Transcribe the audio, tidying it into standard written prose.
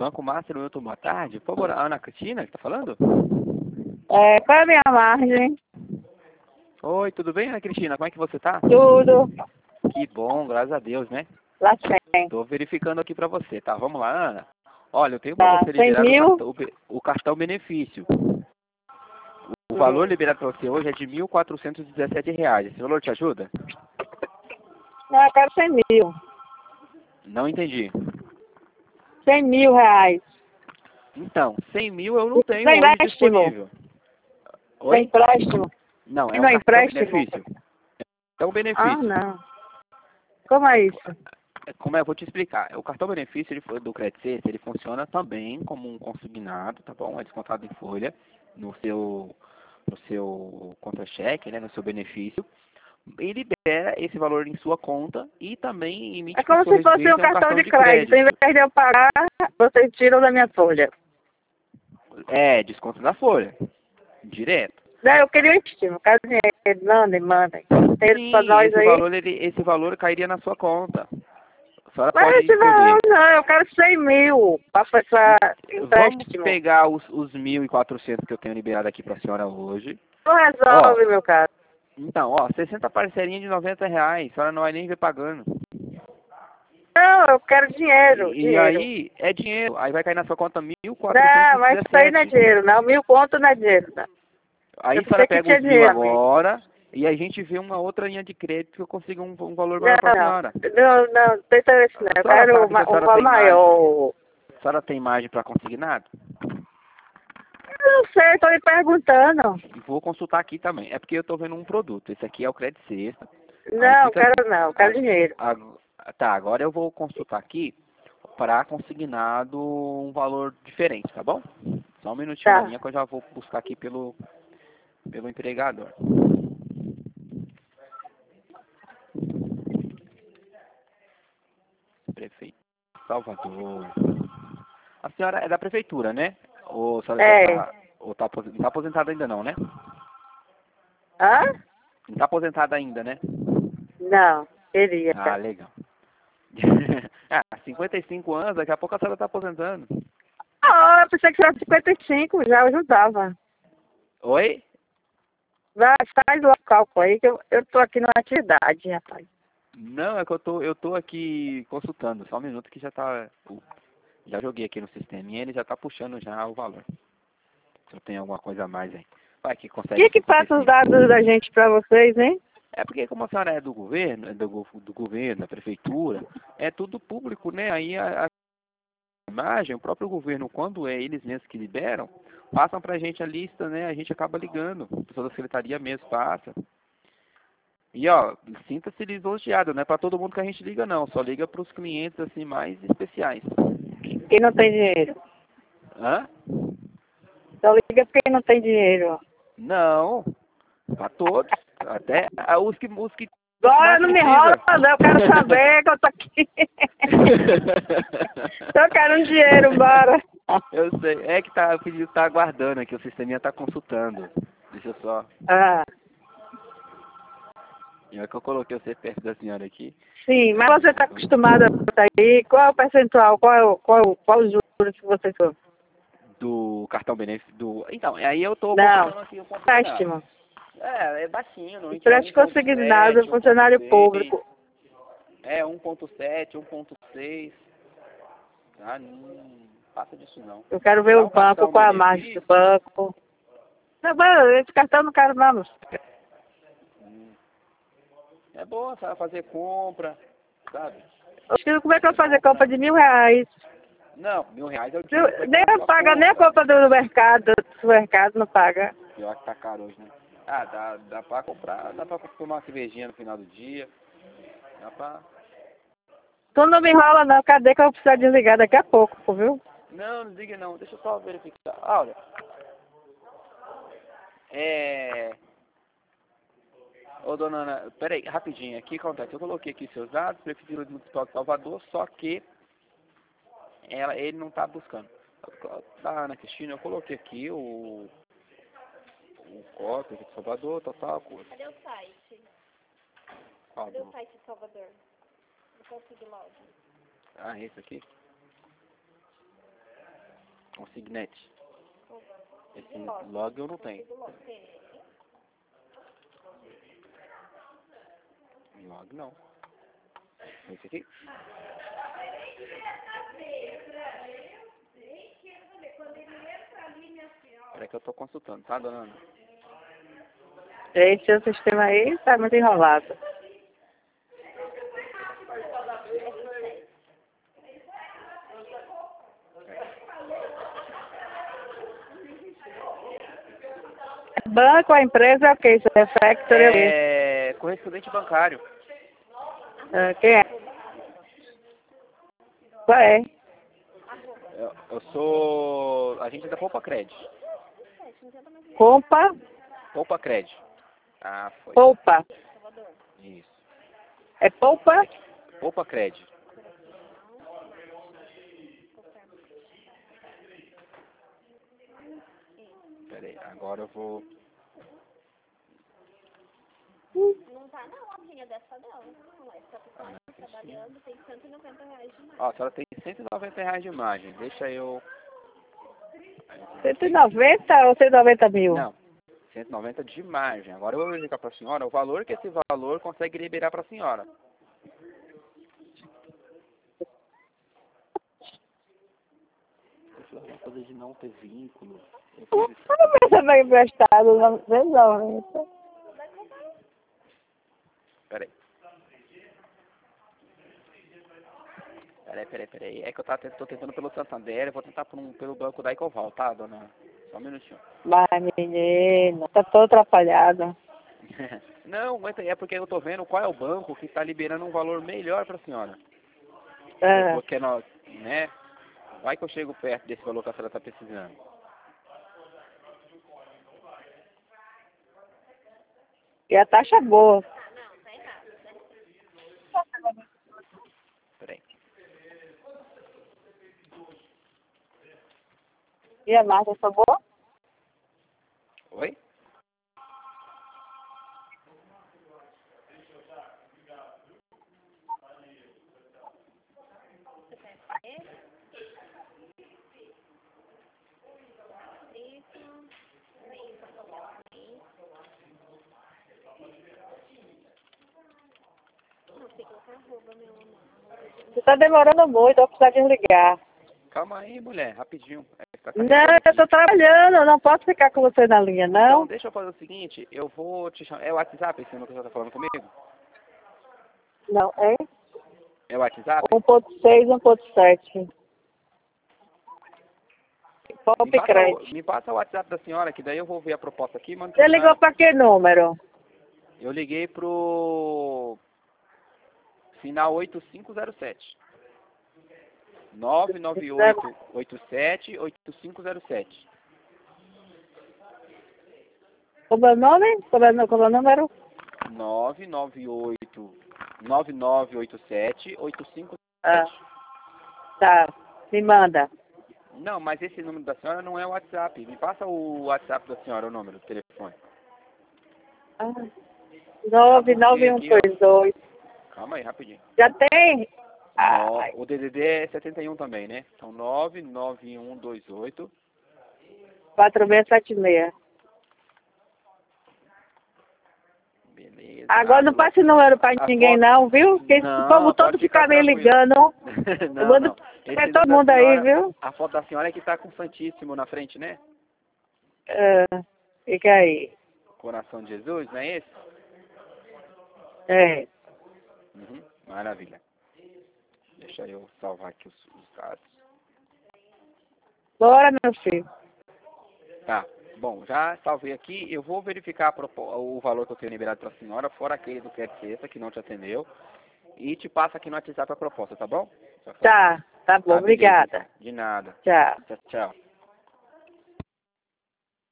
Banco Master Wilton, boa tarde. Por favor, a Ana Cristina que tá falando? Qual é a minha margem? Oi, tudo bem, Ana Cristina? Como é que você tá? Tudo. Que bom, graças a Deus, né? Lá tem. Tô verificando aqui pra você, tá? Vamos lá, Ana. Olha, eu tenho pra Tá, você 100 liberar mil? o cartão benefício. O valor liberado pra você hoje é de R$ 1.417. Esse valor te ajuda? Não, eu quero 100 mil. Não entendi. 100 mil reais. Então, 100 mil eu não tenho Sem hoje empréstimo. disponível. Sem Oi? empréstimo. Não, é E um não é cartão empréstimo? benefício. É um Ah, benefício. não. Como é isso? Como é? Eu vou te explicar. O cartão benefício do Credit Sexta, ele funciona também como um consignado, tá bom? É descontado em folha no seu contra-cheque, né? No seu benefício. E libera esse valor em sua conta e também É emite por como sua se fosse um residência um cartão cartão de de crédito. Em crédito. vez de eu pagar, vocês tiram da minha folha. É, desconto da folha. Direto. Não, eu queria um estímulo. Quero dinheiro. Mandem. Dinheiro pra Sim, nós aí. esse valor cairia na sua conta. A senhora Mas pode esse valor escolher. não, eu quero 100 mil para Vamos empréstimo. pegar os 1.400 que eu tenho liberado aqui para a senhora hoje. Não Ó, resolve, meu caro. então, ó, 60 parcelinhas de R$ 90. A senhora não vai nem ver pagando. Não, eu quero dinheiro, E dinheiro. aí, é dinheiro. Aí vai cair na sua conta Não, mas isso aí não é 1.417. dinheiro, não. 1.000 conto não é dinheiro, não. Aí Eu a senhora pensei que pega os tinha 1.000 dinheiro, amigo. agora e a gente vê uma outra linha de crédito que eu consiga um valor Não, maior para a senhora. não tem interesse não. A Eu senhora quero sabe se a um senhora valor tem margem, maior. a senhora tem margem para consignado? Eu não sei, estou lhe perguntando. Vou consultar aqui também. É porque eu estou vendo um produto. Esse aqui é o Credit Sexta. Aí Não, fica assim. quero dinheiro. Tá, agora eu vou consultar aqui para consignado um valor diferente, tá bom? Só um minutinho na Tá. linha que eu já vou buscar aqui pelo empregador. Prefeito Salvador. A senhora é da prefeitura, né? Ou a senhora já É. tá, ou tá, não tá aposentada ainda não, né? Hã? Não tá aposentada ainda, né? Não, queria. Ah, legal. 55 anos, daqui a pouco a senhora tá aposentando. Ah, eu pensei que era 55, já ajudava. Oi? Vai, faz o cálculo aí, que eu tô aqui numa atividade, rapaz. Não, é que eu tô aqui consultando. Só um minuto que já tá. Já joguei aqui no sistema e ele já tá puxando já o valor. Se eu tenho alguma coisa a mais aí. Vai que consegue Quem é que passa os 55. dados da gente pra vocês, hein? É porque como a senhora é do governo, do governo, da prefeitura, é tudo público, né? Aí a imagem, o próprio governo, quando é eles mesmos que liberam, passam pra gente a lista, né? A gente acaba ligando. A pessoa da secretaria mesmo passa. E ó, sinta-se lisonjeado, não é pra todo mundo que a gente liga não, só liga pros clientes assim mais especiais. Quem não tem dinheiro. Hã? Só liga porque não tem dinheiro. Não, pra todos. Até os que Agora mais não me enrola, precisa. não. Eu quero saber que eu tô aqui. Eu quero um dinheiro, bora. Eu sei, é que tá, o pedido tá aguardando aqui, o sisteminha tá consultando. Deixa eu só. Ah, E é que eu coloquei você perto da senhora aqui. sim, mas você está acostumado a botar aí. Qual é o percentual? Qual os juros que você for? Do cartão benefício do. Então, aí eu tô Não, mostrando aqui o consignado. empréstimo. É baixinho, normalmente é Empréstimo consignado, 1.7, funcionário 1.6. público. É 1.7, 1.6. Tá? Não passa disso não. Eu quero ver Já o o banco, cartão qual é a margem do benefício, banco. Não, mas esse cartão não quero não. é bom, sabe, fazer compra, sabe? Como é que eu vou fazer compra de R$ 1.000? Não, R$ 1.000 é o dinheiro que vai Nem cair na eu sua paga nem a conta. compra do mercado. Do mercado não paga. Pior que tá caro hoje, né? Ah, dá pra comprar, dá pra tomar uma cervejinha no final do dia. Dá pra... Tu não me enrola não. Cadê que eu vou precisar desligar daqui a pouco, viu? Não, não diga não, deixa eu só verificar. Ah, olha. Ô, dona Ana, peraí, rapidinho, aqui acontece. Eu coloquei aqui seus dados, Prefeitura Municipal de Salvador, só que ele não tá buscando. Da Ana Cristina, eu coloquei aqui o código aqui de Salvador, tal, coisa. Cadê o site? Ó, Cadê o site de Salvador? Não consigo login. Ah, esse aqui. Um Signet. Esse log eu não tenho. Log não. Esse aqui? Peraí que eu tô consultando, tá, dona Ana? Esse seu sistema aí tá muito enrolado. Banco, a empresa é o que? Isso é factory? É correspondente bancário. Quem é? Qual é? Eu sou agente da Poupa Cred. Compa? Poupa Cred. Ah, foi. Poupa. Isso. É Poupa? Poupa Cred. Peraí, agora eu vou... Não tá na lojinha dessa dela. Não, essa pessoa que tá trabalhando tem R$190 de margem. Ó, a senhora tem R$190 de margem. Deixa eu... 190 ou 190 mil? Não, 190 de margem. Agora eu vou verificar para a senhora o valor que esse valor consegue liberar para a senhora. Uma coisa de não ter vínculo. Não pensa bem emprestado, não. Peraí. Peraí. É que eu tô tentando pelo Santander, eu vou tentar pelo banco da Ecoval, tá, dona? Só um minutinho. Mas, menino, tá todo atrapalhado. Não, aguenta aí, é porque eu tô vendo qual é o banco que tá liberando um valor melhor para a senhora. Porque nós, né? Vai que eu chego perto desse valor que a senhora tá precisando. E a taxa é boa. Peraí. E a margem foi boa? Oi? Você tá demorando muito, eu vou precisar desligar. Calma aí, mulher, rapidinho. Tá Não, carregando eu tô aqui. trabalhando, eu não posso ficar com você na linha, Então, não? deixa eu fazer o seguinte, eu vou te chamar. É o WhatsApp esse número que você tá falando comigo? Não, é É o WhatsApp? 1.6, 1.7. Pop Credit. Me passa o WhatsApp da senhora, que daí eu vou ver a proposta aqui, mano. Você ligou pra que número? Eu liguei pro final 8507. 99887-8507. Como é o nome? Como é o número? 9987-8507. Ah, tá. Me manda. Não, mas esse número da senhora não é o WhatsApp. Me passa o WhatsApp da senhora, o número do telefone. 99132. Calma aí, rapidinho. Já tem? O DDD é 71 também, né? Então, 99128. 4676. Beleza. Agora não passe número pra ninguém não, viu? Porque esse povo todo fica me ligando. Eu mando pra todo mundo aí, viu? A foto da senhora é que tá com o Santíssimo na frente, né? Fica aí. Coração de Jesus, não é esse? É. Uhum, maravilha. Deixa eu salvar aqui os dados. Bora, meu filho. Tá, bom, já salvei aqui. Eu vou verificar o valor que eu tenho liberado para a senhora, fora aquele do Quer Sexta, que não te atendeu. E te passo aqui no WhatsApp a proposta, tá bom? Tá bom, obrigada. De nada. Tchau. Tchau.